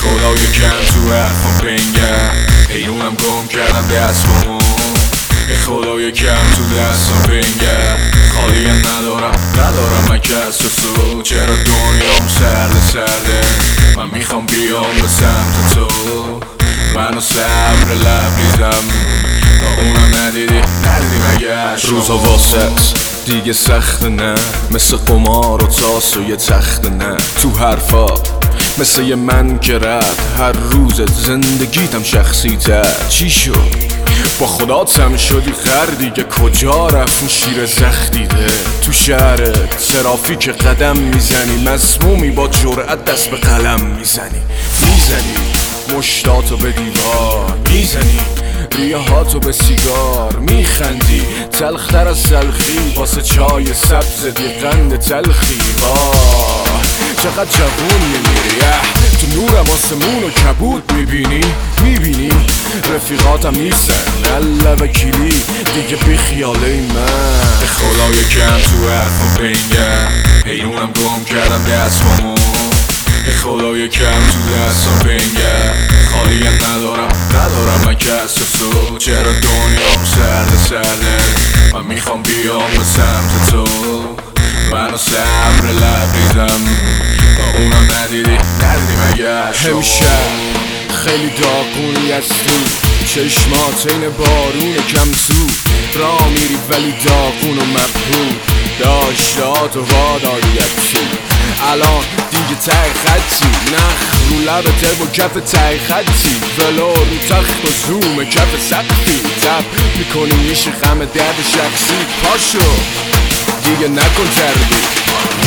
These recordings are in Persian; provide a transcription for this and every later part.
خدا یکم تو حرفم بنگر حیرونم گم کردم دستمو خدا یکم تو دستم بنگر خالی ندارم من کس و سو چرا دنیام سرده من میخوام بیام به سمت تو منو صبر لبریزم تا اونم ندیدی مگه روزا واسط دیگه سخت نه مثل قمار و تاس و یه تخت نه تو حرفا مثل یه من که رد هر روز زندگیتم شخصی تر چی شد با خداتم شدی خر دیگه کجا رفت اون شیر زخدیده تو شهرت ترافیک قدم میزنی مسمومی با جرأت دست به قلم میزنی مشتاتو به دیوار میزنی ریه هاتو به سیگار میخندی تلختر از تلخی واسه چای سبز دی قند تلخی چقدر جوون میمیری تو نورم آسمون و کبود میبینی رفیقاتم نیستن الله وکیلی دیگه بی خیاله من خدا یکم تو حرفم بنگر حیرونم گم کردم دستمو خدا یکم تو دستم بنگر خالی ندارم من کس و سو چرا دنیام سرده من میخوام بیام به سمت تو منو صبر لبریزم با اونم ندیدی مگه همیشه خیلی داغونی هستی چشمات این بارون کم تو را میری ولی داغون و مبهود داشتات و واداریتی الان دیگه تای خطی نخ رو لبته با کف تای خطی ولو رو تخت و زوم کف سقفی تب میکنی میشه غم درد شخصی پاشو دیگه نکن تردید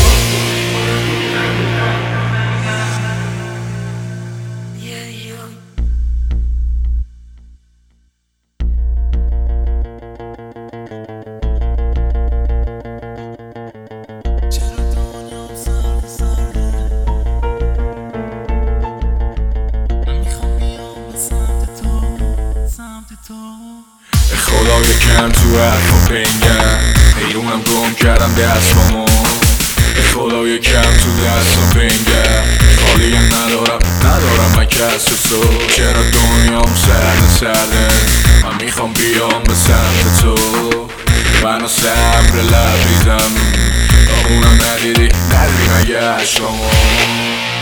خدا یکم تو حرفم بنگر حیرونم گم کردم دستمو خدا یکم تو دستم بنگر خالی ندارم من کس و سو چرا دنیام سرده من میخوام بیام به سمت تو منو صبر لبریزم تا اونم ندیدی مگه عشقمو